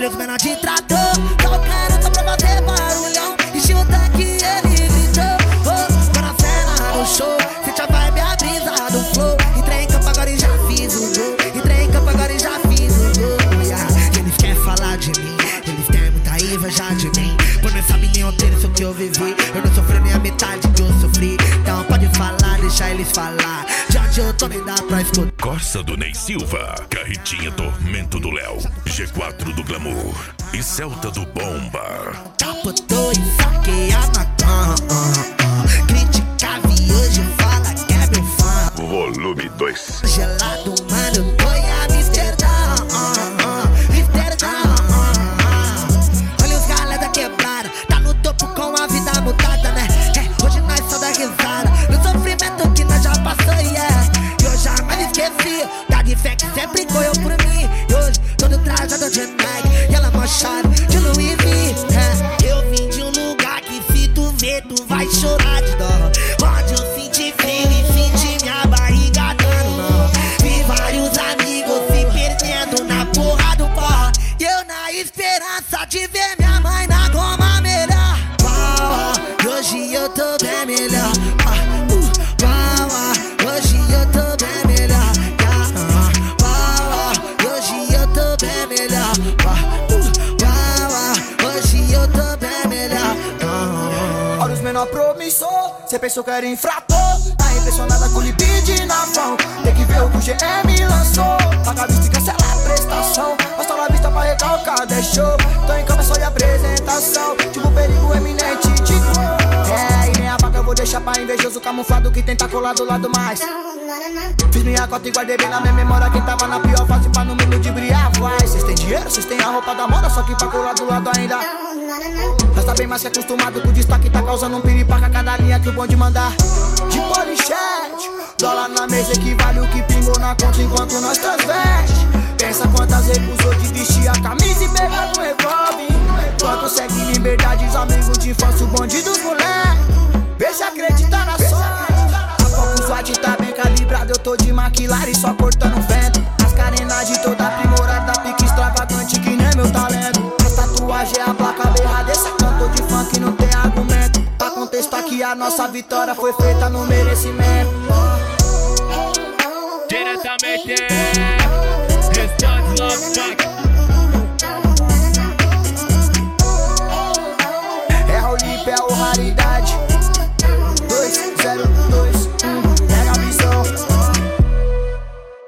Olha os menor de trator, tocando só pra fazer barulhão. Encheu o tanque e ele gritou, oh, tô na cena do show, sente a vibe, a brisa do flow. Entrei em campo agora e já fiz o gol. Entrei em campo agora e já fiz o gol, yeah. Eles querem falar de mim, eles têm muita inveja de mim. Por não sabe nem ontem isso que eu vivi. Eu não sofri nem a metade que eu sofri. Então pode falar, deixa eles falar. De onde eu tô nem dá pra escutar. Corsa do Ney Silva, Carretinha Tormento do Léo, G4 do Glamour e Celta do Bomba. Capotou e saquei a maconha. Criticava e hoje fala que é meu fã. Volume 2. Gelado, mano, tô em Amsterdã. Olha os galera da quebrada, tá no topo com a vida mudada, né? Hoje nós só dá risada no sofrimento que nós já passou, yeah. E eu jamais esqueci da fé que sempre correu por mim. E hoje todo trajado de Nike e ela mochada de Louis V. Eu vim de um lugar que se tu ver tu vai chorar de dó. Onde eu senti frio e senti minha barriga dando nó. Vi vários amigos se perdendo na porra do pó. E eu na esperança de ver minha mãe na goma melhor. E hoje eu tô bem melhor. Hoje eu tô bem melhor. Hoje eu tô bem melhor. Hoje eu tô bem melhor. Olha os menor promissor, cê pensou que era infrator. Tá impressionada com o libide na mão. Tem que ver o que o GM lançou. Paga a vista e cancela a prestação. Mostra na vista pra recalcar, deixou. Tô em cama só de apresentação. Tipo perigo eminente de cor. E nem a vaca eu vou deixar pra invejoso camuflado que tenta colar do lado mais. Fiz minha cota e guardei bem na minha memória quem tava na pior fase pra no mundo de brilhar vai. Cês têm dinheiro, cês têm a roupa da moda, só que pra colar do lado ainda. Mas tá bem mais que acostumado com o destaque, tá causando um piripaca cada linha que o bonde mandar. De polichete, dólar na mesa equivale o que pingou na conta enquanto nós transveste. Pensa quantas recusou de vestir a camisa e pegar no revólver. Quanto segue liberdade, os amigos de infância, o bonde dos moleques. Vê se acredita na sorte. O SWAT tá bem calibrado, eu tô de McLaren só cortando vento. As carenagens toda aprimorada, pique extravagante que nem meu talento. A tatuagem é a placa berrada, esse cantor de funk não tem argumento. Pra contestar que a nossa vitória foi feita no merecimento.